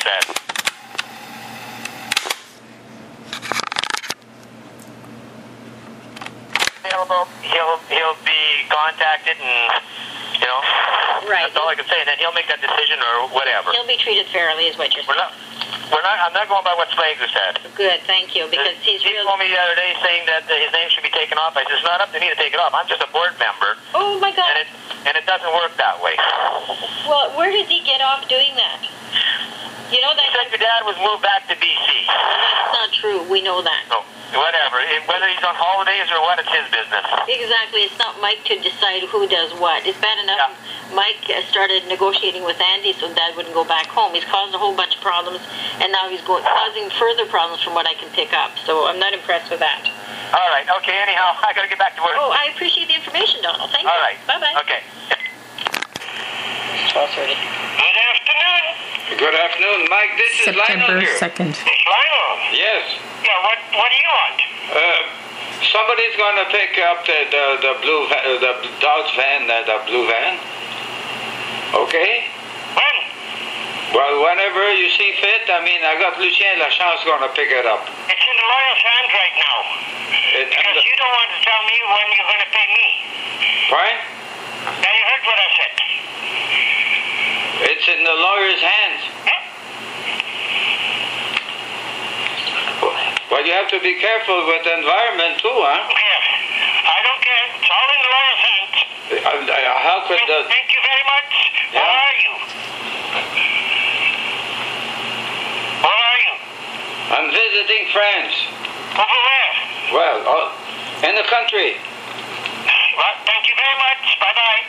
said. He'll be contacted and, you know, Right. that's all I can say. And then he'll make that decision or whatever. He'll be treated fairly, is what you're saying. I'm not going by what Slager said. Good, thank you, because He he's real... told me the other day saying that his name should be taken off. I said, it's not up to me to take it off. I'm just a board member. Oh, my God. And it doesn't work that way. Well, where does he get off doing that? You know that... He said your dad was moved back to BC. That's not true. We know that. No, whatever. Whether he's on holidays or what, it's his business. Exactly. It's not Mike to decide who does what. It's bad enough Mike started negotiating with Andy so Dad wouldn't go back home. He's caused a whole bunch of problems, and now he's causing further problems from what I can pick up. So I'm not impressed with that. All right. Okay, anyhow, I got to get back to work. Oh, I appreciate the information, Donald. Thank you. All right. Bye-bye. Okay. 12:30. Good afternoon. Good afternoon, Mike. This is Lionel September here. 2nd. Lionel. Yes. Yeah, what do you want? Somebody's going to pick up the blue the Dodge van, the blue van. Okay. When? Well, whenever you see fit. I mean, I got Lucien Lachance going to pick it up. It's in the lawyer's hands right now. Because you don't want to tell me when you're going to pay me. Right? Now you heard what I said. It's in the lawyer's hands. Yeah. Well, you have to be careful with the environment too, huh? Yes. I don't care. It's all in the lawyer's hands. How could the... Thank you very much. Yeah. Where are you? Where are you? I'm visiting friends. Over where? Well, in the country. Well, thank you very much. Bye-bye.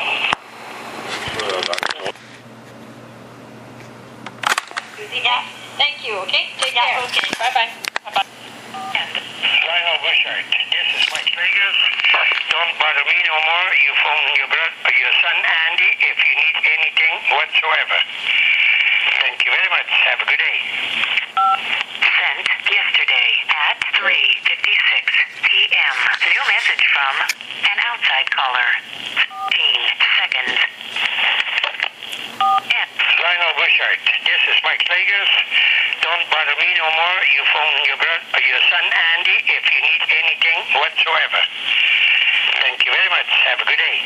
Yeah. Thank you, okay? Take care. Okay. Bye-bye. Bye-bye. Lionel Bushart, this is Mike Slager. Don't bother me no more. You phone your son Andy if you need anything whatsoever. Thank you very much. Have a good day. Sent yesterday at 3:56 p.m. New message from an outside caller. 15 seconds. Lionel Bushart, this is Mike Slager. Don't bother me no more. You phone your son Andy if you need anything whatsoever. Thank you very much. Have a good day.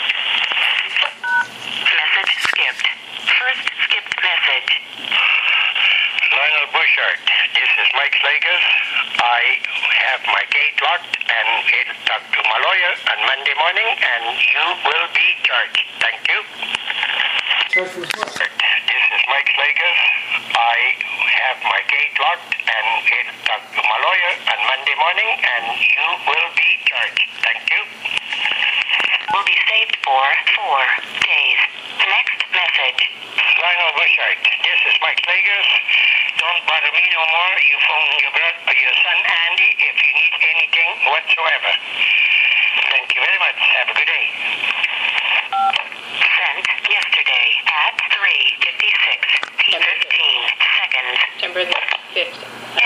Message skipped. First skipped message. Lionel Bushart, this is Mike Slager. I have my gate locked and will talk to my lawyer on Monday morning and you will be charged. Thank you. This is Mike Slager. I have my gate locked and will talk to my lawyer on Monday morning and you will be charged. Thank you. Will be saved for 4 days. Next message. Lionel Bushart, this is Mike Slager. Don't bother me no more. You phone your son Andy if you need anything whatsoever. Thank you very much. Have a good day. Sent yesterday at 3:56. 15 seconds. September the 5th.